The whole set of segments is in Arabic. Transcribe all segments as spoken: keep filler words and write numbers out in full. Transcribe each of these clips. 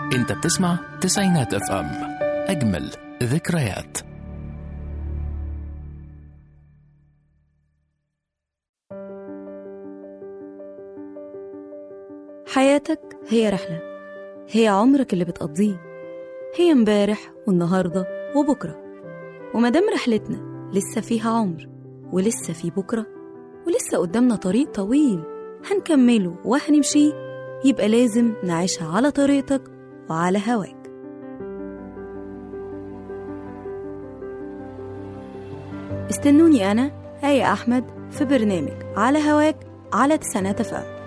انت بتسمع تسعينات اف ام، اجمل ذكريات. حياتك هي رحلة، هي عمرك اللي بتقضيه، هي امبارح والنهاردة وبكرة. ومادام رحلتنا لسه فيها عمر ولسه في بكرة ولسه قدامنا طريق طويل هنكمله وهنمشيه، يبقى لازم نعيشها على طريقتك وعلى هواك. استنوني أنا آية أحمد في برنامج على هواك على تسعينات اف ام.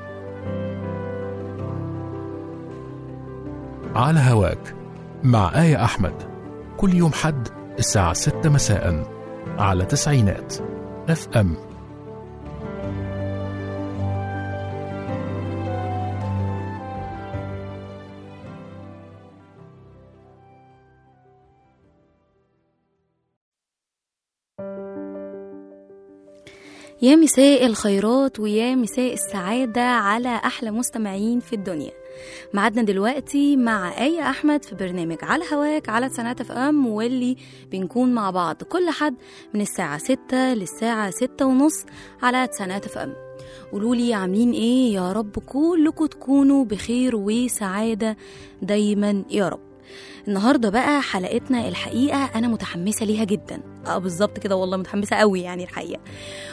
على هواك مع آية أحمد، كل يوم حد الساعة ستة مساء على تسعينات اف ام. يا مساء الخيرات ويا مساء السعادة على أحلى مستمعين في الدنيا. معدنا دلوقتي مع آية أحمد في برنامج على هواك على تسعينات اف ام، واللي بنكون مع بعض كل حد من الساعة ستة للساعة ستة ونص على تسعينات اف ام. قولولي عاملين ايه؟ يا رب كلكم تكونوا بخير وسعادة دايما يا رب. النهاردة بقى حلقتنا الحقيقة أنا متحمسة ليها جدا، اه بالظبط كده والله متحمسة قوي يعني الحقيقة،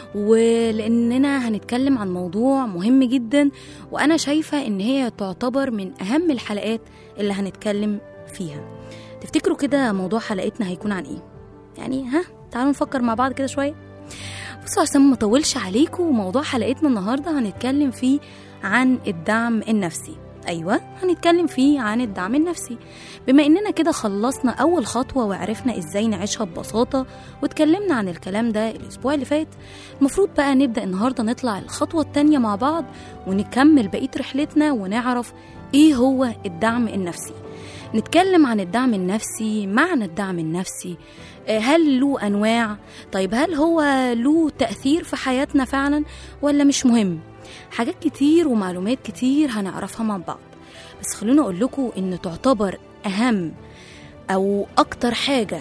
ولأننا هنتكلم عن موضوع مهم جدا، وأنا شايفة إن هي تعتبر من أهم الحلقات اللي هنتكلم فيها. تفتكروا كده موضوع حلقتنا هيكون عن إيه؟ يعني ها تعالوا نفكر مع بعض كده شوية. بصوا عشان ما اطولش عليكم، موضوع حلقتنا النهاردة هنتكلم فيه عن الدعم النفسي. أيوة هنتكلم فيه عن الدعم النفسي. بما إننا كده خلصنا أول خطوة وعرفنا إزاي نعيشها ببساطة واتكلمنا عن الكلام ده الأسبوع اللي فات، المفروض بقى نبدأ النهاردة نطلع الخطوة التانية مع بعض ونكمل بقية رحلتنا ونعرف إيه هو الدعم النفسي. نتكلم عن الدعم النفسي، معنى الدعم النفسي، هل له أنواع؟ طيب هل هو له تأثير في حياتنا فعلا ولا مش مهم؟ حاجات كتير ومعلومات كتير هنعرفها مع بعض. بس خلونا أقول لكم إن تعتبر أهم أو أكتر حاجة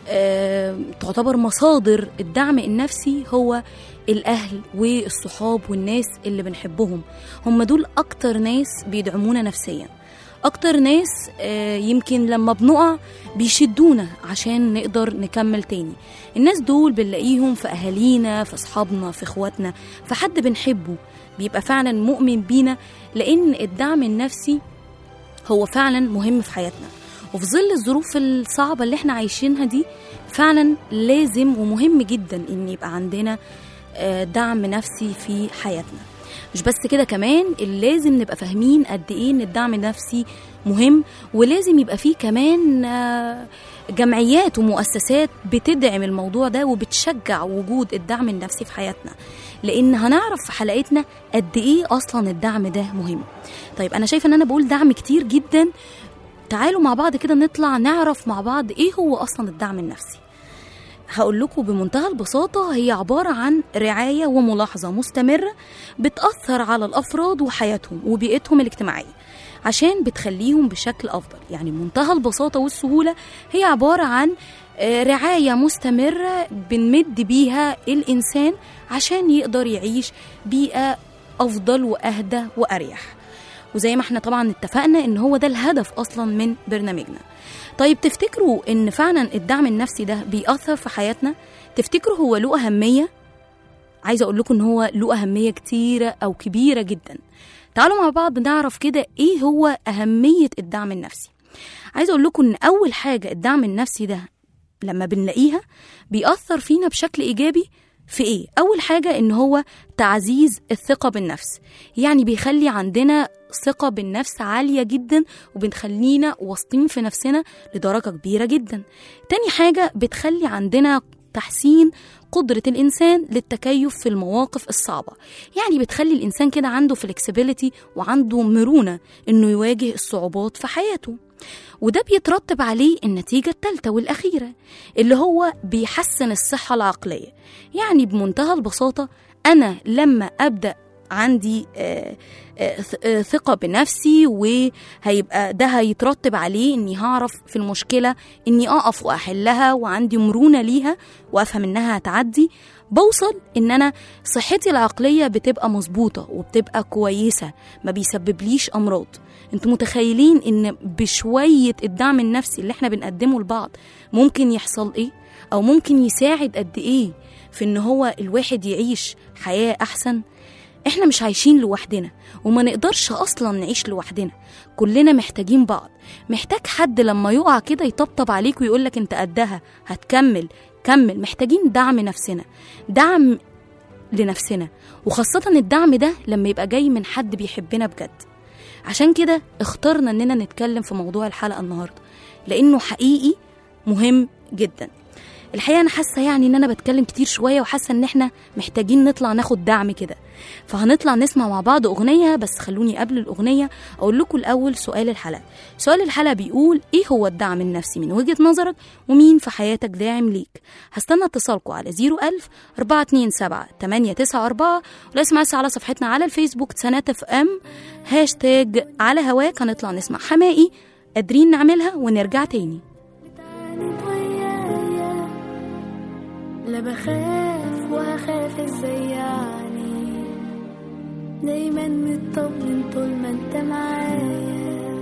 أه تعتبر مصادر الدعم النفسي هو الأهل والصحاب والناس اللي بنحبهم. هم دول أكتر ناس بيدعمونا نفسيا، أكتر ناس أه يمكن لما بنقع بيشدونا عشان نقدر نكمل تاني. الناس دول بنلاقيهم في أهالينا، في أصحابنا، في إخواتنا، في حد بنحبه بيبقى فعلا مؤمن بينا، لأن الدعم النفسي هو فعلا مهم في حياتنا. وفي ظل الظروف الصعبة اللي احنا عايشينها دي فعلا لازم ومهم جدا ان يبقى عندنا دعم نفسي في حياتنا. مش بس كده، كمان لازم نبقى فاهمين قد ايه ان الدعم النفسي مهم، ولازم يبقى فيه كمان جمعيات ومؤسسات بتدعم الموضوع ده وبتشجع وجود الدعم النفسي في حياتنا، لان هنعرف في حلقتنا قد ايه اصلا الدعم ده مهم. طيب انا شايفه ان انا بقول دعم كتير جدا، تعالوا مع بعض كده نطلع نعرف مع بعض ايه هو اصلا الدعم النفسي. هقول لكم بمنتهى البساطة، هي عبارة عن رعاية وملاحظة مستمرة بتأثر على الأفراد وحياتهم وبيئتهم الاجتماعية عشان بتخليهم بشكل أفضل. يعني بمنتهى البساطة والسهولة هي عبارة عن رعاية مستمرة بنمد بيها الإنسان عشان يقدر يعيش بيئة أفضل وأهدى وأريح. وزي ما احنا طبعا اتفقنا ان هو ده الهدف اصلا من برنامجنا. طيب تفتكروا ان فعلا الدعم النفسي ده بيأثر في حياتنا؟ تفتكروا هو له أهمية؟ عايزة اقول لكم ان هو له أهمية كتيرة او كبيرة جدا. تعالوا مع بعض نعرف كده ايه هو أهمية الدعم النفسي. عايزة اقول لكم ان اول حاجة الدعم النفسي ده لما بنلاقيها بيأثر فينا بشكل إيجابي في ايه؟ اول حاجة ان هو تعزيز الثقة بالنفس، يعني بيخلي عندنا ثقة بالنفس عالية جدا وبنخلينا واثقين في نفسنا لدرجة كبيرة جدا. تاني حاجة بتخلي عندنا تحسين قدرة الإنسان للتكيف في المواقف الصعبة، يعني بتخلي الإنسان كده عنده flexibility وعنده مرونة إنه يواجه الصعوبات في حياته. وده بيترتب عليه النتيجة الثالثة والأخيرة اللي هو بيحسن الصحة العقلية. يعني بمنتهى البساطة أنا لما أبدأ عندي آه آه ثقة بنفسي، وهيبقى ده هيترتب عليه اني هعرف في المشكلة اني اقف واحلها، وعندي مرونة ليها وافهم انها هتعدي. بوصل ان انا صحتي العقلية بتبقى مظبوطة وبتبقى كويسة، ما بيسببليش امراض. انتوا متخيلين ان بشوية الدعم النفسي اللي احنا بنقدمه لبعض ممكن يحصل ايه، او ممكن يساعد قد ايه في ان هو الواحد يعيش حياة احسن؟ احنا مش عايشين لوحدنا، وما نقدرش اصلا نعيش لوحدنا، كلنا محتاجين بعض. محتاج حد لما يقع كده يطبطب عليك ويقولك انت قدها، هتكمل، كمل. محتاجين دعم نفسنا، دعم لنفسنا، وخاصة الدعم ده لما يبقى جاي من حد بيحبنا بجد. عشان كده اخترنا اننا نتكلم في موضوع الحلقة النهاردة، لانه حقيقي مهم جدا. الحقيقة أنا حاسة يعني إن أنا بتكلم كتير شوية، وحاسة إن إحنا محتاجين نطلع ناخد دعم كده، فهنطلع نسمع مع بعض أغنية. بس خلوني قبل الأغنية أقول لكم الأول سؤال الحلقة. سؤال الحلقة بيقول: إيه هو الدعم النفسي من وجهة نظرك، ومين في حياتك داعم ليك؟ هستنى اتصالكم على زيرو ألف أربعة اتنين سبعة تمانية تسعة أربعة، ولا اسمع على صفحتنا على الفيسبوك تسعينات اف ام هاشتاج على هواك. هنطلع نسمع حمائي قادرين نعملها ونرجع تاني. لا بخاف وهخاف ازاي يعني، دايما مطمن طول ما انت معايا.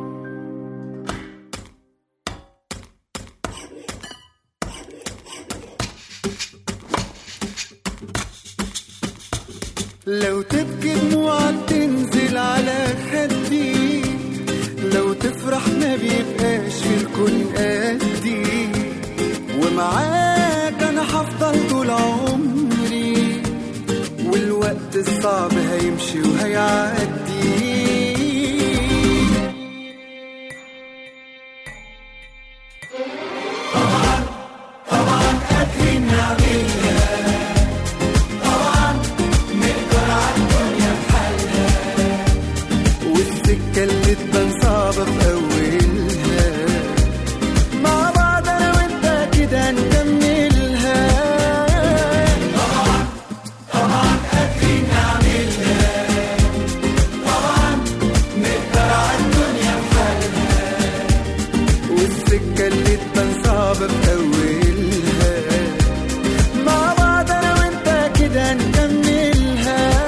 لو تبكي دموعك تنزل على خدي، لو تفرح ما بيبقاش في الكون قدي، ومعاك انا هفضل طول عمري، والوقت الصعب هيمشي وهيعدي. طبعا طبعا قادرين نعملها، طبعا نقدر عالدنيا بحالها، والسكة اللي تبان صعبة في أولها مع بعض أنا وأنت كده نكملها. طبعا طبعا قادرين نعملها، طبعا نقدر عالدنيا بحالها، والسكة اللي تبان صعبة في أولها مع بعض أنا وأنت كده نكملها.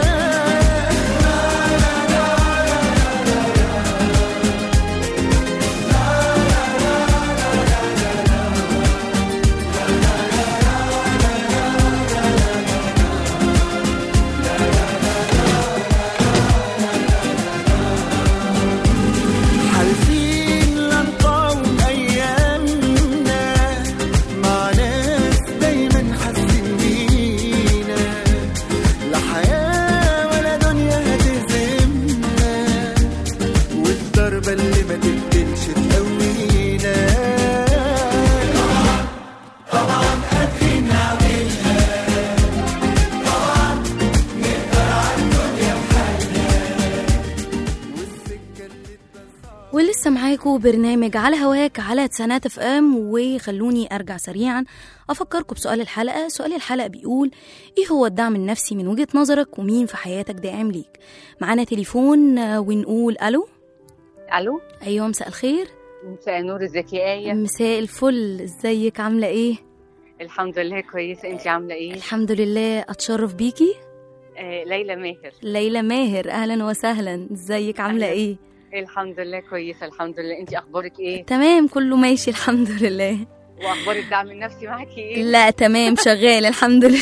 ولسه معاكم برنامج على هواك على تسعينات اف ام. وخلوني ارجع سريعا افكركم بسؤال الحلقه. سؤال الحلقه بيقول: ايه هو الدعم النفسي من وجهة نظرك، ومين في حياتك داعم ليك؟ معانا تليفون ونقول الو. الو، ايوه مساء الخير. مساء النور، ازيك يا آية؟ مساء الفل، ازيك عامله ايه؟ الحمد لله كويسه، انت عامله ايه؟ الحمد لله. اتشرف بيكي. آه، ليلى ماهر. ليلى ماهر، اهلا وسهلا. ازيك عامله أهلاً. ايه؟ الحمد لله كويسه الحمد لله، انت اخبارك ايه؟ تمام كله ماشي الحمد لله. واخبار الدعم النفسي معاكي ايه؟ لا تمام شغال الحمد لله.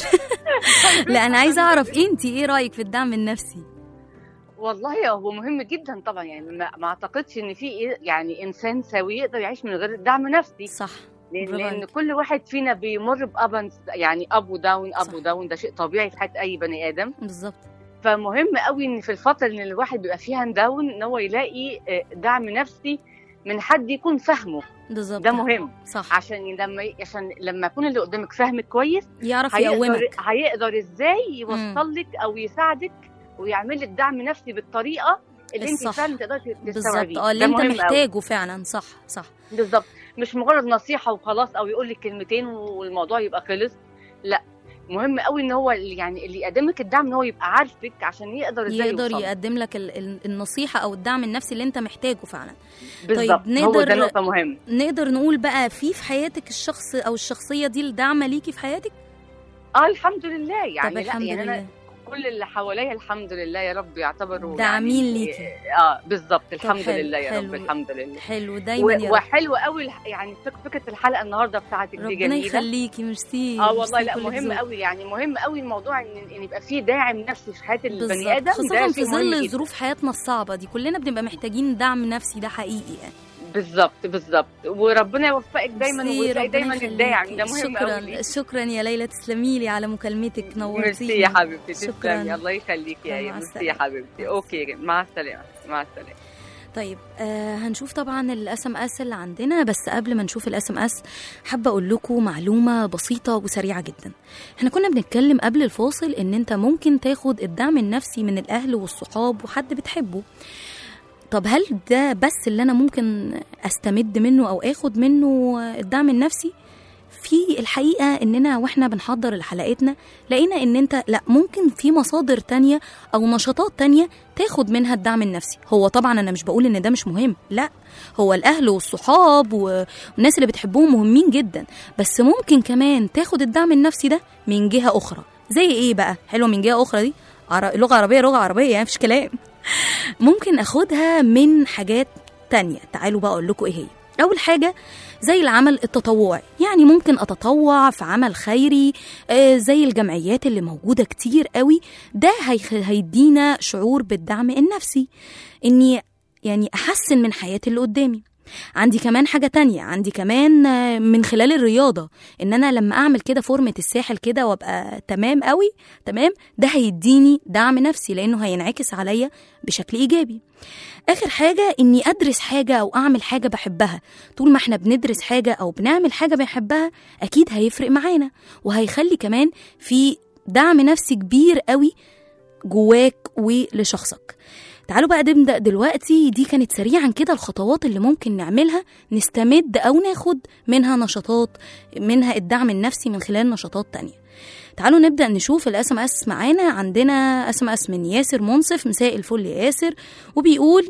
لا انا عايزه اعرف انتي ايه رايك في الدعم النفسي؟ والله هو مهم جدا طبعا، يعني ما, ما اعتقدش ان في إيه يعني انسان سوي يقدر يعيش من غير دعم نفسي. صح. لان, برافو لأن عليك. كل واحد فينا بيمر بابن، يعني اب وداون اب صح. وداون، ده شيء طبيعي في حياه اي بني ادم. بالظبط. فمهم قوي ان في الفتره اللي الواحد بيبقى فيها داون ان هو يلاقي دعم نفسي من حد يكون فاهمه. بالظبط ده مهم. صح. عشان لما عشان لما يكون اللي قدامك فاهمك كويس يعرف هيقدر يقومك. هيقدر ازاي يوصل لك او يساعدك ويعمل لك دعم نفسي بالطريقه اللي انت فعلا تقدري تستوعبيه. بالظبط، اه اللي انت محتاجه فعلا. صح صح بالظبط، مش مجرد نصيحه وخلاص او يقول لك كلمتين والموضوع يبقى خلص. لا، مهم قوي ان هو اللي يعني اللي يقدم لك الدعم ان هو يبقى عارفك عشان يقدر ازاي يقدر يوصل. يقدم لك ال- ال- النصيحه او الدعم النفسي اللي انت محتاجه فعلا. بالظبط، طيب هو ده نقدر نقطه مهمه. نقدر نقول بقى في في حياتك الشخص او الشخصيه دي الداعمه ليكي في حياتك؟ اه الحمد لله يعني. طب لا الحمد يعني لله. انا كل اللي حواليا الحمد لله يا رب يعتبروا داعمين يعني ليكي. اه بالظبط الحمد حلو، لله يا حلو. رب الحمد لله. حلو دايما يا رب. وحلو قوي الح- يعني فك- فكره الحلقه النهارده بتاعتك دي ربنا جميله. يخليكي. ميرسي. اه والله لا ميرسي، كلك مهم ذوق. قوي يعني مهم قوي الموضوع ان ان يبقى فيه داعم نفسي في حياه البني بالظبط، ادم، خاصة ده في شيء مهم ظل جدا. ظروف حياتنا الصعبة دي كلنا بنبقى محتاجين دعم نفسي، ده حقيقي يعني. بالظبط بالظبط، وربنا يوفقك دايما ميرسي، وتلاقي ربنا دايما يخليكي. الداعم ده مهم قوي شكرا ليك. شكرا يا ليلى، تسلمي لي على مكالمتك، نورتيني. ميرسي يا حبيبتي، شكراً. تسلمي، الله يخليكي يا مع ايه. ميرسي السلامة. يا حبيبتي. اوكي مع السلامه. مع السلامه. طيب آه هنشوف طبعا الاس ام اس اللي عندنا، بس قبل ما نشوف الاس ام اس حابه اقول لكم معلومه بسيطه وسريعه جدا. احنا كنا بنتكلم قبل الفاصل ان انت ممكن تاخد الدعم النفسي من الاهل والصحاب وحد بتحبه. طب هل ده بس اللي انا ممكن استمد منه او اخد منه الدعم النفسي؟ في الحقيقة اننا واحنا بنحضر لحلقتنا لقينا ان انت لا، ممكن في مصادر تانية او نشاطات تانية تاخد منها الدعم النفسي. هو طبعا انا مش بقول ان ده مش مهم، لا، هو الاهل والصحاب والناس اللي بتحبهم مهمين جدا، بس ممكن كمان تاخد الدعم النفسي ده من جهة اخرى. زي ايه بقى؟ حلوة من جهة اخرى دي، عر... لغة عربية لغة عربية يعني مفيش كلام. ممكن اخدها من حاجات تانية. تعالوا بقى اقول لكم ايه هي. اول حاجة زي العمل التطوعي، يعني ممكن أتطوع في عمل خيري آه زي الجمعيات اللي موجودة كتير قوي. ده هيدينا شعور بالدعم النفسي، إني يعني أحسن من حياة اللي قدامي. عندي كمان حاجة تانية، عندي كمان آه من خلال الرياضة، إن أنا لما أعمل كده فورمة الساحل كده وأبقى تمام قوي تمام، ده هيديني دعم نفسي لأنه هينعكس عليا بشكل إيجابي. آخر حاجة إني أدرس حاجة أو أعمل حاجة بحبها. طول ما إحنا بندرس حاجة أو بنعمل حاجة بنحبها أكيد هيفرق معانا، وهيخلي كمان في دعم نفسي كبير قوي جواك ولشخصك. تعالوا بقى نبدأ دلوقتي. دي كانت سريعا كده الخطوات اللي ممكن نعملها نستمد أو ناخد منها نشاطات، منها الدعم النفسي من خلال نشاطات تانية. تعالوا نبدأ نشوف الاس ام اس معانا. عندنا اس ام اس من ياسر منصف. مساء الفل يا ياسر، وبيقول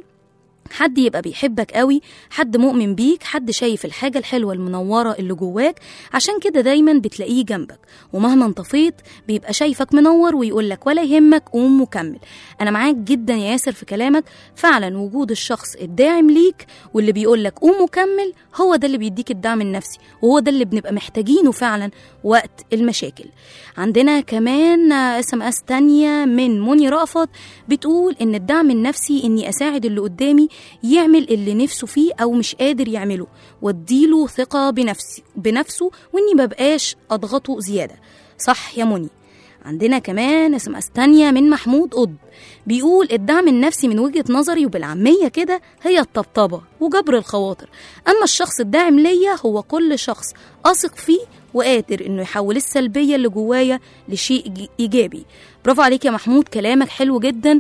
حد يبقى بيحبك قوي، حد مؤمن بيك، حد شايف الحاجة الحلوة المنورة اللي جواك، عشان كده دايما بتلاقيه جنبك، ومهما انطفيت بيبقى شايفك منور ويقولك ولا يهمك قوم وكمل. انا معاك جدا يا ياسر في كلامك. فعلا وجود الشخص الداعم ليك واللي بيقولك قوم وكمل هو ده اللي بيديك الدعم النفسي، وهو ده اللي بنبقى محتاجينه فعلا وقت المشاكل. عندنا كمان اس ام اس تانية من مني رأفت، بتقول ان الدعم النفسي اني اساعد اللي قدامي يعمل اللي نفسه فيه او مش قادر يعمله، واديله ثقة بنفسي بنفسه واني مبقاش اضغطه زيادة. صح يا مني. عندنا كمان اس ام اس تانية من محمود قطب، بيقول الدعم النفسي من وجهة نظري وبالعامية كده هي الطبطبة وجبر الخواطر. اما الشخص الداعم ليا هو كل شخص اثق فيه وقادر انه يحول السلبية اللي جوايا لشيء ايجابي. برافو عليك يا محمود، كلامك حلو جدا،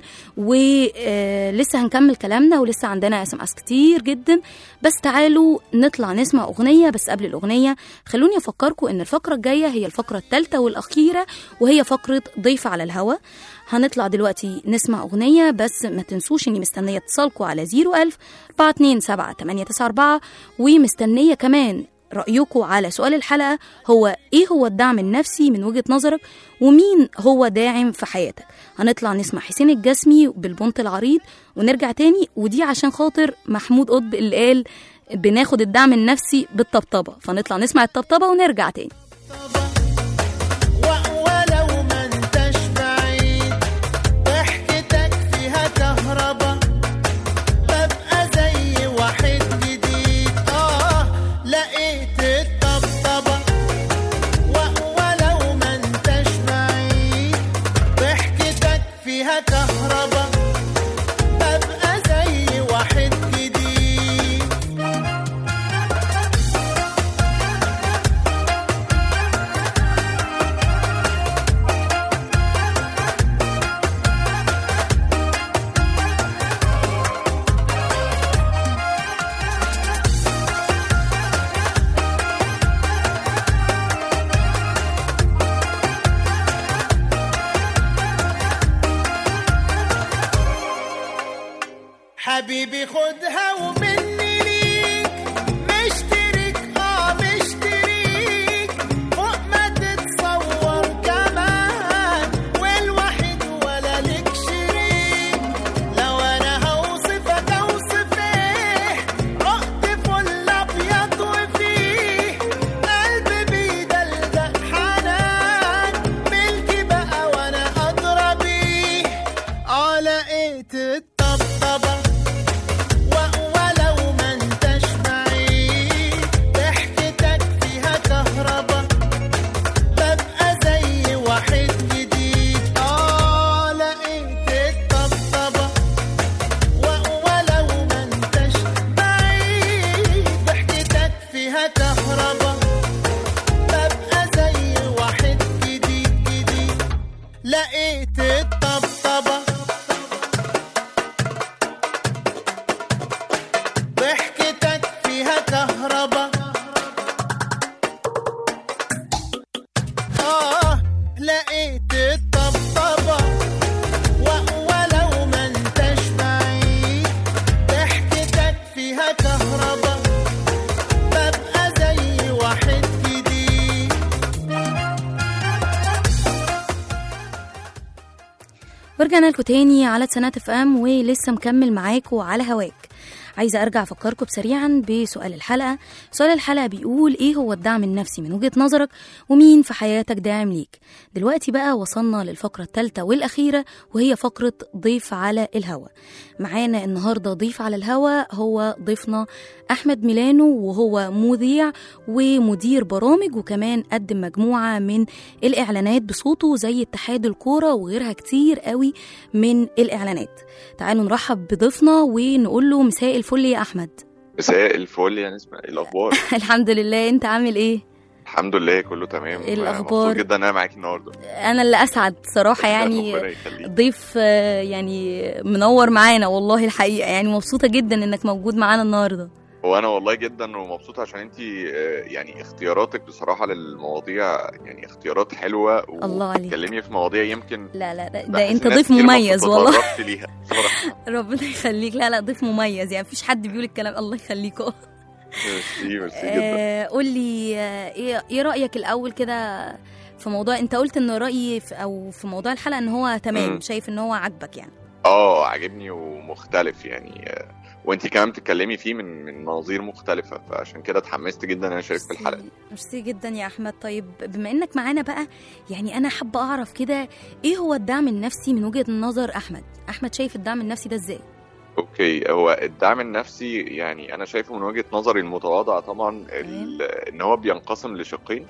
ولسه هنكمل كلامنا ولسه عندنا اس ام اس كتير جدا. بس تعالوا نطلع نسمع اغنية. بس قبل الاغنية خلوني افكركم ان الفقرة الجاية هي الفقرة الثالثة والاخيرة، وهي فقرة ضيف على الهوا. هنطلع دلوقتي نسمع اغنية، بس ما تنسوش اني مستنية اتصالكم على زيرو ألف أربعة اتنين سبعة تمانية تسعة أربعة، ومستنية كمان رأيكم على سؤال الحلقة، هو ايه هو الدعم النفسي من وجهة نظرك، ومين هو داعم في حياتك. هنطلع نسمع حسين الجسمي بالبنط العريض ونرجع تاني، ودي عشان خاطر محمود قطب اللي قال بناخد الدعم النفسي بالطبطبة، فنطلع نسمع الطبطبة ونرجع تاني. ولو ما انتش بعيد ضحكتك فيها كهربا، ببقى زي واحد جديد اه لقيت الطبطبة. ولو ما انتش بعيد ضحكتك فيها كهربا، ببقى زي واحد جديد. حبيبي خدها ومني ليك، مشترك اه مشترك فوق ما تتصور كمان، والوحيد ولا لك شريك. لو انا هوصفك اوصف ايه، عقد فل ابيض وفيه قلبي بيدلدق حنان، ملكي بقى وانا ادرى بيه. اه لقيت الطبطبة ولو ما انتش بعيد، ضحكتك فيها كهربا ببقى زي واحد جديد. اه لقيت الطبطبة ولو ما انتش بعيد، ضحكتك فيها كهربا ببقى زي واحد جديد جديد. لقيت الطبطبة ضحكتك فيها كهربا، آه لقيت الطبطبة ولو ما انتش بعيد، ضحكتك فيها كهربا ببقى زي واحد جديد. ورجعنا لكم تاني على تسعينات اف ام، ولسه مكمل معاكم على هواك. عايزة أرجع أفكركم بسريعا بسؤال الحلقة. سؤال الحلقة بيقول إيه هو الدعم النفسي من وجهة نظرك، ومين في حياتك داعم ليك؟ دلوقتي بقى وصلنا للفقرة الثالثة والأخيرة، وهي فقرة ضيف على الهوا. معانا النهاردة ضيف على الهوا هو ضيفنا أحمد ميلانو، وهو مذيع ومدير برامج، وكمان قدم مجموعة من الإعلانات بصوته زي اتحاد الكورة وغيرها كتير قوي من الإعلانات. تعالوا نرحب بضيفنا ونقول له مساء الفل يا أحمد. مساء الفل يا نسمة، ايه الأخبار؟ الحمد لله، أنت عامل إيه؟ الحمد لله كله تمام. إيه الأخبار؟ مبسوط جدا ان انا معاكي النهارده. انا اللي اسعد صراحه، يعني ضيف آه، يعني منور معانا والله الحقيقه، يعني مبسوطه جدا انك موجود معانا النهارده. وانا والله جدا ومبسوط عشان انت يعني اختياراتك بصراحه للمواضيع يعني اختيارات حلوه، الله عليك. وتتكلمي في مواضيع يمكن لا لا لا ده انت ضيف مميز والله. ليها بصراحه. ربنا يخليك. لا لا ضيف مميز، يعني مفيش حد بيقول الكلام. الله يخليكوا. ميرسي ميرسي جدا. آه قول لي آه ايه ايه رايك الاول كده في موضوع، انت قلت ان رايي في او في موضوع الحلقه ان هو تمام، م. شايف ان هو عاجبك يعني؟ اه عاجبني ومختلف يعني، وانتي كمان بتتكلمي فيه من من مناظير مختلفه، فعشان كده اتحمست جدا ان انا اشارك في الحلقه. ميرسي جدا يا احمد. طيب بما انك معانا بقى، يعني انا حابه اعرف كده ايه هو الدعم النفسي من وجهه نظر احمد؟ احمد شايف الدعم النفسي ده ازاي؟ اوكي، هو الدعم النفسي يعني انا شايفه من وجهة نظري المتواضعة طبعا ان هو بينقسم لشقين.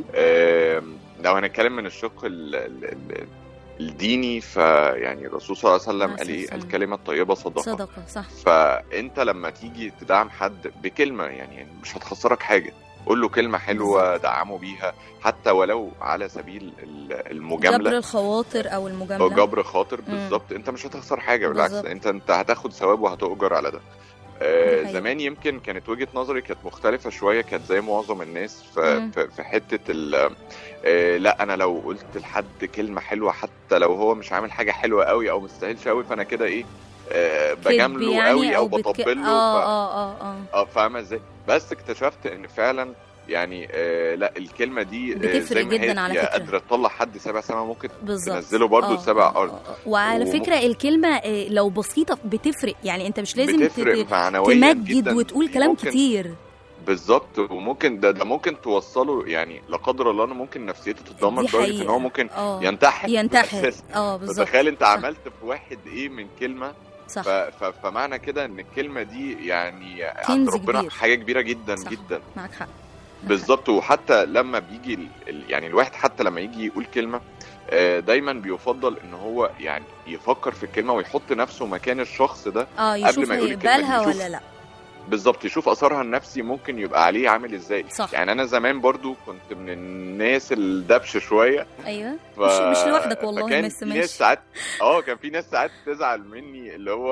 آه لو هنتكلم من الشق ال ال ال الديني، فيعني الرسول صلى الله عليه وسلم قال ايه؟ الكلمة الطيبة صدقة. صدقة صح. فانت لما تيجي تدعم حد بكلمة يعني مش هتخسرك حاجة، قول له كلمة حلوة دعمه بيها، حتى ولو على سبيل المجاملة، جبر الخواطر أو المجاملة أو جبر خاطر بالظبط. أنت مش هتخسر حاجة، بالعكس أنت أنت هتاخد ثواب وهتؤجر على ده. آه زمان يمكن كانت وجهة نظري كانت مختلفة شوية، كانت زي معظم الناس في, في حتة ال آه لا أنا لو قلت لحد كلمة حلوة حتى لو هو مش عامل حاجة حلوة قوي أو مستاهلش قوي، فأنا كده إيه آه بجامله يعني قوي أو, أو بطبله. اه اه اه اه فاهمة ازاي؟ بس اكتشفت ان فعلا يعني آه لا الكلمة دي بتفرق زي ما جدا على فكرة، قادرة تطلع حد سبع سما ممكن بالزبط. تنزله برضو لسبع أرض. وعلى وم... فكرة الكلمة لو بسيطة بتفرق، يعني انت مش لازم تت... تمجد وتقول كلام ممكن... كتير بالظبط. وممكن ده, ده ممكن توصله يعني لا قدر الله انه ممكن نفسيته تتدمر لدرجة ان هو ممكن أوه. ينتحر ينتحر اه بالظبط. تخيل انت عملت في واحد ايه من كلمة صح. ف... ف... فمعنى كده ان الكلمة دي يعني عند ربنا كبير. حاجة كبيرة جدا صح. جدا. معك حق بالظبط. وحتى لما بيجي ال... يعني الواحد حتى لما يجي يقول كلمة دايما بيفضل ان هو يعني يفكر في الكلمة ويحط نفسه مكان الشخص ده اه قبل ما يقول الكلمة، ولا لا بالظبط، يشوف اثرها النفسي ممكن يبقى عليه عامل ازاي. صح. يعني انا زمان برضو كنت من الناس الدبش شويه. ايوه ف... مش مش لوحدك والله. كان في ناس ساعات اه كان في ناس ساعات تزعل مني، اللي هو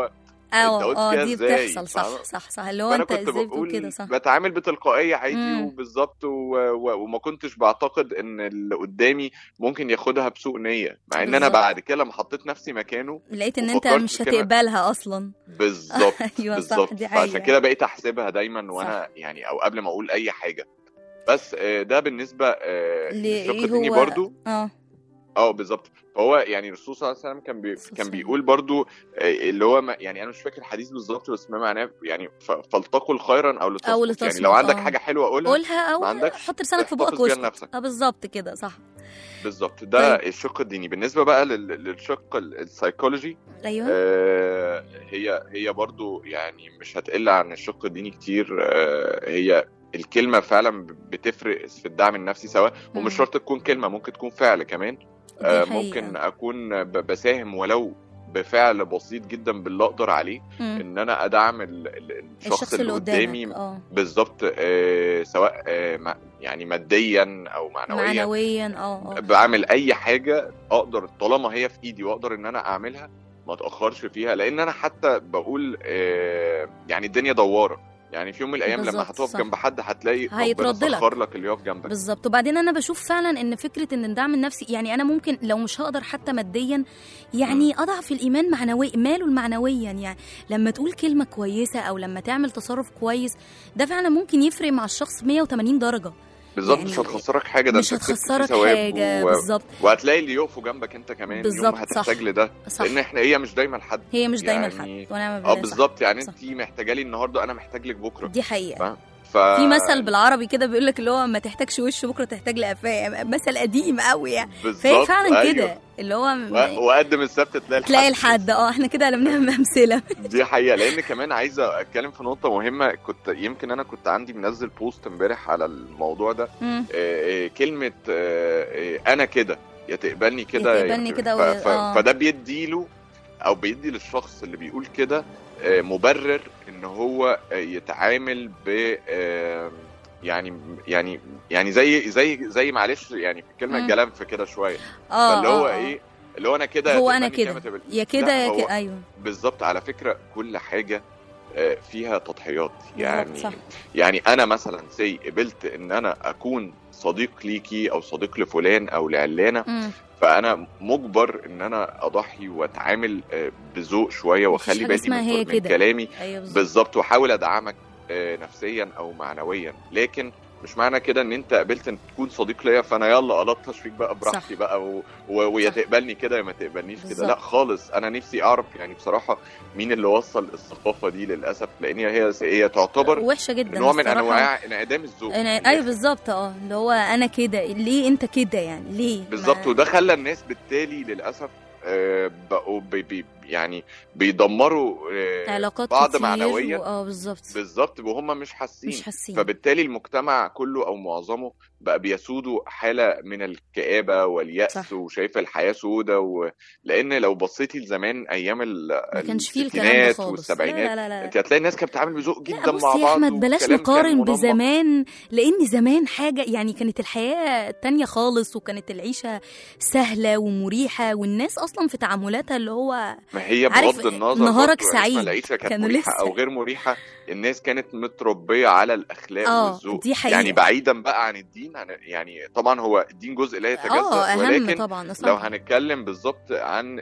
اه اه دي بتحصل. صح صح صح اللي هو انت ازاي بتقول كده؟ صح بتعامل بتلقائيه عادي وبالظبط و... و... وما كنتش بعتقد ان اللي قدامي ممكن ياخدها بسوء نيه، مع ان انا بعد كده لما حطيت نفسي مكانه لقيت ان انت مش هتقبلها اصلا. بالظبط ايوه بالظبط. فعشان كده بقيت احسبها دايما وانا صح. يعني او قبل ما اقول اي حاجه. بس ده بالنسبه للشق الديني برضو. اه اه بالظبط. فهو يعني الرسول صلى الله عليه وسلم كان بي... كان بيقول برضو اللي هو ما يعني انا مش فاكر الحديث بالظبط بس ما معناه يعني فلتقل خيرا او لتصمت, أو لتصمت. يعني لو عندك آه. حاجه حلوه قولها قولها او حط لسانك في بقك واسكت. اه بالظبط كده صح بالظبط. ده طيب. الشق الديني. بالنسبه بقى لل... للشق السايكولوجي ايوه آه هي هي برضو يعني مش هتقل عن الشق الديني كتير. آه هي الكلمه فعلا بتفرق في الدعم النفسي، سواء ومش شرط تكون كلمه، ممكن تكون فعل كمان. آه ممكن اكون بساهم ولو بفعل بسيط جدا باللي اقدر عليه مم. ان انا ادعم الشخص, الشخص اللي قدامي بالظبط. آه سواء آه يعني ماديا او معنويا معنويا اه بعمل اي حاجه اقدر طالما هي في ايدي واقدر ان انا اعملها ما اتاخرش فيها. لان انا حتى بقول آه يعني الدنيا دواره، يعني في يوم من الايام لما هتقف جنب حد هتلاقي هيترد لك لك اللي يقف جنبك بالظبط. وبعدين انا بشوف فعلا ان فكره ان الدعم النفسي يعني انا ممكن لو مش هقدر حتى ماديا يعني م. اضعف الايمان معنويا ماله معنويا. يعني لما تقول كلمه كويسه او لما تعمل تصرف كويس ده فعلا ممكن يفرق مع الشخص مية وتمانين درجه بالظبط. يعني مش هتخسرك حاجه، ده مش هتخسرك حاجه و... بالظبط. وهتلاقي اللي يقفوا جنبك انت كمان يوم هتحتاج لده، لان احنا هي مش دايما حد هي مش يعني... دايما حد ونعم بالله. اه بالظبط. يعني انت محتاجه لي النهارده انا محتاج لك بكره، دي حقيقه. ف... في مثل بالعربي كده بيقول لك اللي هو ما تحتاجش وش بكره تحتاج لقفاه، مثل قديم قوي يعني. فهي فعلا أيوه. كده اللي هو و... وقدم السبت تلاقي الحد تلاقي الحد اه احنا كده قلبناها امثله. دي حقيقه. لان كمان عايزه اتكلم في نقطه مهمه، كنت يمكن انا كنت عندي منزل بوست امبارح على الموضوع ده. آه كلمه آه انا كده يا تقبلني كده يتقبلني كده ف... ف... آه. فده بيديله او بيدي للشخص اللي بيقول كده آه مبرر ان هو آه يتعامل ب آه يعني يعني يعني زي زي زي معلش يعني في كلمه الجلنف كده شويه. اه فاللي هو آه. ايه اللي هو انا كده هو انا كده يا كده يا كده. ايوه بالظبط. على فكره كل حاجه فيها تضحيات يعني. صح. يعني انا مثلا سي قبلت ان انا اكون صديق ليكي او صديق لفلان او لعلانه م. فانا مجبر ان انا اضحي واتعامل بذوق شويه واخلي بالي من, من كلامي. أيوة بالظبط. واحاول ادعمك نفسيا او معنويا. لكن مش معنى كده ان انت قبلت ان تكون صديق ليا فانا يلا الطش فيك بقى براحتي بقى و... و... ويا تقبلني كده يا ما تقبلنيش كده. لا خالص. انا نفسي اعرف يعني بصراحه مين اللي وصل الثقافه دي للاسف، لان هي هي تعتبر وحشه جدا نوع من انواع انعدام الذوق. أنا... ايوه بالظبط. اه اللي هو انا كده ليه انت كده يعني ليه بالظبط. ما... وده خلى الناس بالتالي للاسف آه بقوا بي بي يعني بيدمروا آه علاقات بعض معنويا. اه بالظبط بالظبط وهم مش حاسين مش حاسين. فبالتالي المجتمع كله او معظمه بقى بيسوده حاله من الكآبه واليأس. صح. وشايف الحياه سودة و... لان لو بصيتي لزمان ايام الستينات والسبعينات لا لا لا. انت هتلاقي الناس كانت بتتعامل بذوق جدا مع بعض. يا احمد بلاش نقارن بزمان، لان زمان حاجه يعني كانت الحياه تانية خالص وكانت العيشه سهله ومريحه والناس اصلا في تعاملاتها اللي هو ما هي بغض النظر نهارك سعيد العيشه كانت مريحه لسه. او غير مريحه الناس كانت متربيه على الاخلاق والذوق. يعني بعيدا بقى عن الدين يعني طبعا هو الدين جزء لا يتجزأ ولكن طبعا لو هنتكلم بالظبط عن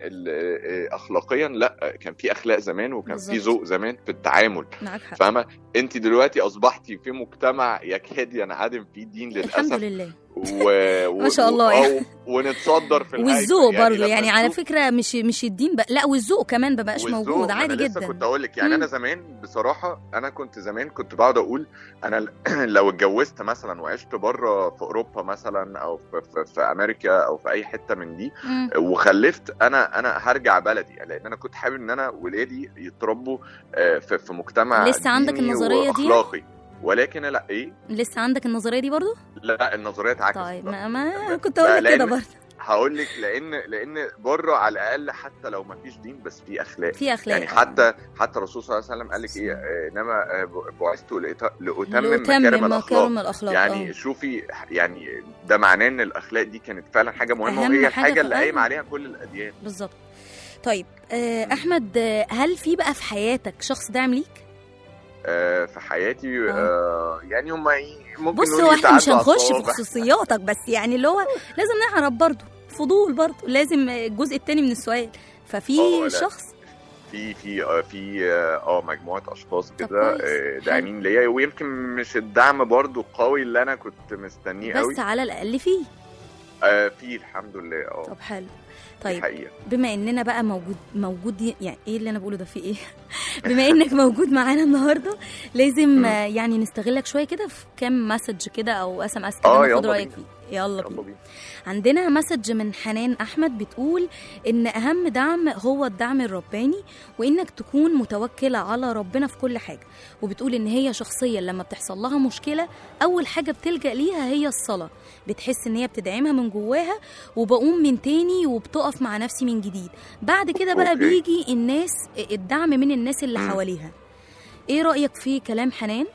اخلاقيا لا كان في اخلاق زمان وكان في ذوق زمان في التعامل. فاهمه؟ انت دلوقتي اصبحتي في مجتمع يكاد ينعدم فيه الدين للاسف. الحمد لله. و... ما شاء الله يعني. ونتصدر في والذوق يعني برضه يعني على فكره مش مش الدين بقى لا والذوق كمان بقاش موجود عادي جدا. لسه كنت اقول لك يعني م. انا زمان بصراحه انا كنت زمان كنت بقعد اقول انا لو اتجوزت مثلا وعشت بره في اوروبا مثلا او في, في, في امريكا او في اي حته من دي م. وخلفت انا انا هرجع بلدي لان انا كنت حابب ان انا ولادي يتربوا في, في مجتمع لسه عندك النظريه دي واخلاقي. ولكن لا ايه لسه عندك النظريه دي برضو؟ لا النظريه عكس. طيب ما, ما كنت اقول لك كده برضه. هقول لك لان لان بره على الاقل حتى لو ما فيش دين بس في اخلاق. في اخلاق يعني حتى حتى الرسول صلى الله عليه وسلم قال لك ايه انما بعثت لاتمم مكارم الاخلاق. الأخلاق يعني أوه. شوفي يعني ده معناه ان الاخلاق دي كانت فعلا حاجه مهمه وهي الحاجه اللي قايمه عليها كل الاديان. بالظبط. طيب آه احمد، آه، هل في بقى في حياتك شخص داعم ليك؟ آه في حياتي آه يعني هم ممكن بص، نقول هو احنا مش يتعدوا هنخش على في الصوابع. خصوصياتك، بس يعني اللي هو لازم نعرف برضو فضول، برضو لازم الجزء التاني من السؤال. ففي آه، لا. شخص في في آه، في اه مجموعه اشخاص طب كده كويس. آه، داعمين ليا، ويمكن مش الدعم برضو القوي اللي انا كنت مستنيه قوي. بس على الاقل فيه. آه في الحمد لله. اه طب حلو. دي طيب حقيقة. بما اننا بقى موجود موجود يعني ايه اللي انا بقوله ده، في ايه؟ بما انك موجود معانا النهارده لازم آه، يعني نستغلك شويه كده في كام مسج كده او اس ام اس كده، آه، ناخد يلا رايك بينا. فيه. يلا يلا بينا. بينا. عندنا مسج من حنان احمد بتقول ان اهم دعم هو الدعم الرباني، وانك تكون متوكله على ربنا في كل حاجه. وبتقول ان هي شخصيا لما بتحصل لها مشكله اول حاجه بتلجأ ليها هي الصلاه، بتحس ان هي بتدعمها من جواها، وبقوم من تاني وبتقف مع نفسي من جديد. بعد كده بقى أوكي. بيجي الناس، الدعم من الناس اللي مم. حواليها. ايه رأيك في كلام حنان؟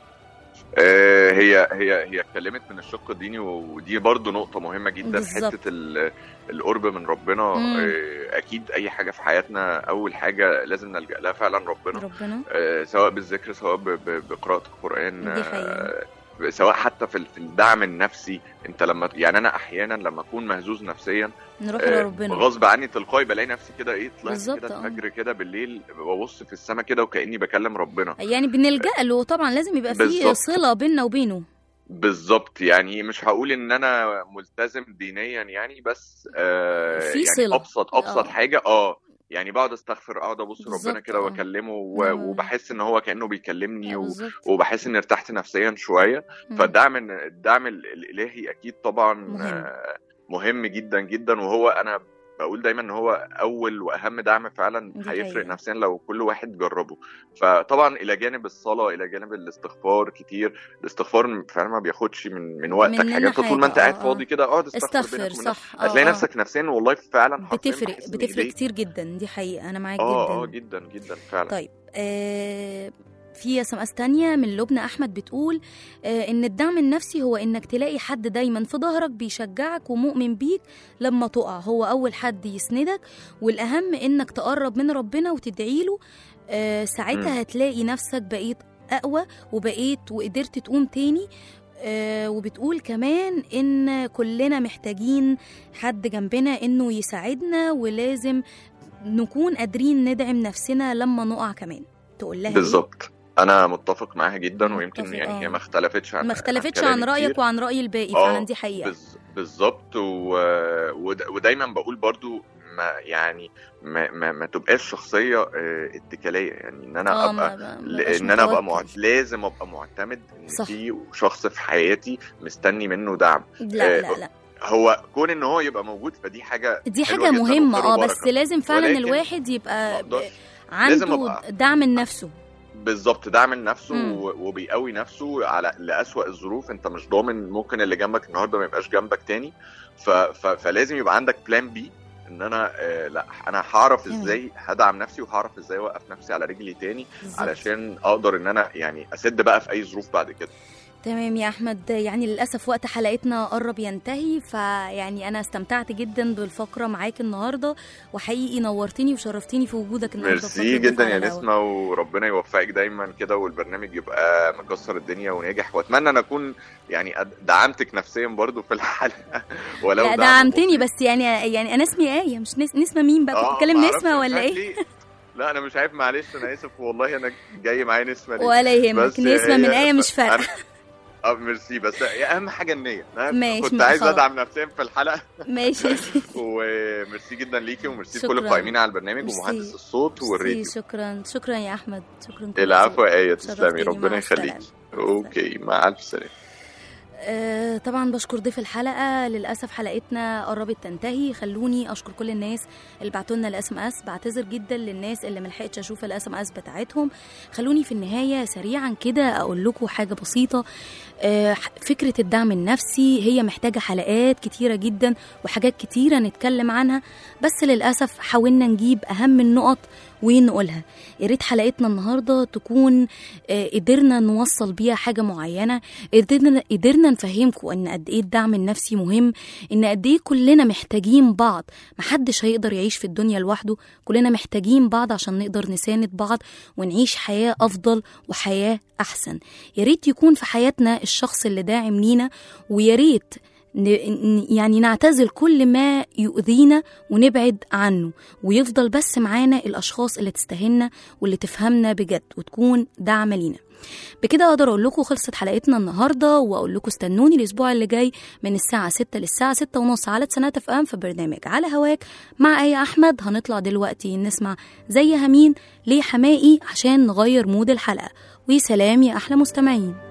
آه، هي هي هي اتكلمت من الشق الديني، ودي برضو نقطة مهمة جدا. بالظبط. حتة ال- القرب من ربنا. مم. آه، أكيد أي حاجة في حياتنا أول حاجة لازم نلجأ لها فعلا ربنا. ربنا آه، سواء بالذكر، سواء ب- ب- بقراءة القرآن، دي حقيقة. آه، سواء حتى في ال- في الدعم النفسي. انت لما يعني انا احيانا لما اكون مهزوز نفسيا نروح آه، لربنا غصب عني تلقائي بلاقي نفسي كده ايه، طلعت بالظبط، كده اه. الفجر كده بالليل، ببص في السماء كده وكاني بكلم ربنا. يعني بنلجأ له طبعا، لازم يبقى فيه بالظبط. صلة بيننا وبينه. بالظبط. يعني مش هقول ان انا ملتزم دينيا يعني، بس آه في يعني صلة. ابسط ابسط آه. حاجه اه يعني بقعد استغفر، اقعد ابص بالظبط، ربنا كده آه. واكلمه و- نعم. وبحس ان هو كانه بيكلمني آه، و- بالظبط. وبحس اني ارتحت نفسيا شويه. مم. فالدعم الدعم ال- الالهي اكيد طبعا مهم. آه، مهم جدا جدا. وهو انا بقول دايما ان هو اول واهم دعم فعلا دي هيفرق حقيقة. نفسيا لو كل واحد جربه. فطبعا الى جانب الصلاه، الى جانب الاستغفار كتير. الاستغفار فعلا ما بياخدش من من وقتك مننا حاجات. طول ما حاجة، انت قاعد آه، آه. فاضي كده اقعد استغفر استغفر، بينك وبين صح. نفسك. هتلاقي آه، آه. نفسك نفسيا والله فعلا حرفيا بتفرق بحس إن بتفرق إيديك- كتير جدا. دي حقيقة، أنا معاك اه جدا. اه جدا جدا فعلا. طيب آه في اس ام اس تانية من لبنى احمد بتقول آه ان الدعم النفسي هو انك تلاقي حد دايما في ظهرك بيشجعك ومؤمن بيك لما تقع، هو اول حد يسندك. والاهم انك تقرب من ربنا وتدعي له. آه ساعتها مم. هتلاقي نفسك بقيت اقوى وبقيت وقدرت تقوم تاني. آه وبتقول كمان ان كلنا محتاجين حد جنبنا انه يساعدنا، ولازم نكون قادرين ندعم نفسنا لما نقع كمان. تقول لها بالظبط. انا متفق معاها جدا، ويمكن متفق، يعني آه. هي ما اختلفتش عن ما اختلفتش كلامي عن رأيك كتير. وعن رأي الباقي، آه، فعلا دي حقيقة. بز- بالظبط. و... ود... ودايما بقول برضو ما يعني ما, ما, ما تبقاش شخصيه آه، اتكاليه. يعني ان انا آه، ابقى ما- ما- ل- مبقاش ان انا ابقى متوكل. معت... لازم ابقى معتمد ان صح. في شخص في حياتي مستني منه دعم. لا آه، لا لا هو كون ان هو يبقى موجود فدي حاجه دي حلوة حاجة جداً مهمة، وخير اه وبركة. بس لازم فعلا ولكن الواحد ما يبقى اقدرش. لازم عنده أبقى- دعم لنفسه. بالظبط، دعم لنفسه مم. و- وبيقوي نفسه على لأسوأ الظروف. انت مش ضامن، ممكن اللي جنبك النهارده ما يبقاش جنبك تاني. ف... ف... فلازم يبقى عندك بلان بي، ان انا آه لا انا هعرف تمام. ازاي هدعم نفسي، وهعرف ازاي اوقف نفسي على رجلي تاني بالظبط. علشان اقدر ان انا يعني اسد بقى في اي ظروف بعد كده. تمام يا احمد، يعني للاسف وقت حلقتنا قرب ينتهي، فيعني انا استمتعت جدا بالفقره معاك النهارده، وحقيقي نورتني وشرفتيني في وجودك النهارده. في ميرسي فقرة جدا على يا الهوا. نسمة، وربنا يوفقك دايما كده، والبرنامج يبقى مكسر الدنيا وناجح. واتمنى ان اكون يعني أد- دعمتك نفسيا برضو في الحلقه ولو لا دعم دعمتني، بسيط. بس يعني يعني انا اسمي آية، مش نس... نسمة مين بقى؟ كنت اه بتكلم معرفش، نسمة مش ولا عارف ايه؟ ليه. لا انا مش عارف، معلش انا اسف والله، انا جاي معايا نسمة ليه. ولا يهمك، بس نسمة من هي- آية مش فارقة. أنا- اه ميرسي، بس اهم حاجه النيه. أنا ماشي، كنت ما عايز خلاص. ادعم نفسيا في الحلقه. ماشي يا سيدي. وميرسي جدا ليكي، وميرسي شكراً. لكل القائمين على البرنامج ميرسي. ومهندس الصوت والراديو. ميرسي، شكرا شكرا يا احمد، شكرا كل العفو ذوق. يا ايه، تسلمي، شرفتيني، مع ربنا يخليكي. السلامة. اوكي، مع الف سلامه. آه طبعا بشكر ضيف الحلقه. للاسف حلقتنا قربت تنتهي. خلوني اشكر كل الناس اللي بعتوا لنا الاس ام اس. بعتذر جدا للناس اللي ملحقتش اشوف الاس ام اس بتاعتهم. خلوني في النهايه سريعا كده اقول لكم حاجه بسيطه. آه فكره الدعم النفسي هي محتاجه حلقات كتيره جدا وحاجات كتيره نتكلم عنها، بس للاسف حاولنا نجيب اهم النقط ونقولها. يا ريت حلقتنا النهارده تكون آه قدرنا نوصل بيها حاجه معينه، قدرنا قدرنا حبينا نفهمكم ان قد ايه الدعم النفسي مهم، ان قد ايه كلنا محتاجين بعض، محدش هيقدر يعيش في الدنيا لوحده، كلنا محتاجين بعض عشان نقدر نساند بعض ونعيش حياة افضل وحياة احسن. يا ريت يكون في حياتنا الشخص اللي داعم لينا، ويا ريت يعني نعتزل كل ما يؤذينا ونبعد عنه، ويفضل بس معانا الأشخاص اللي تستهلنا واللي تفهمنا بجد وتكون دعم لينا. بكده أقدر أقول لكم خلصت حلقتنا النهاردة، وأقول لكم استنوني الأسبوع اللي جاي من الساعة ستة للساعة ستة ونص على تسعينات اف ام في برنامج على هواك مع آية أحمد. هنطلع دلوقتي نسمع زي همين ليه حمائي عشان نغير مود الحلقة. وسلام يا أحلى مستمعين.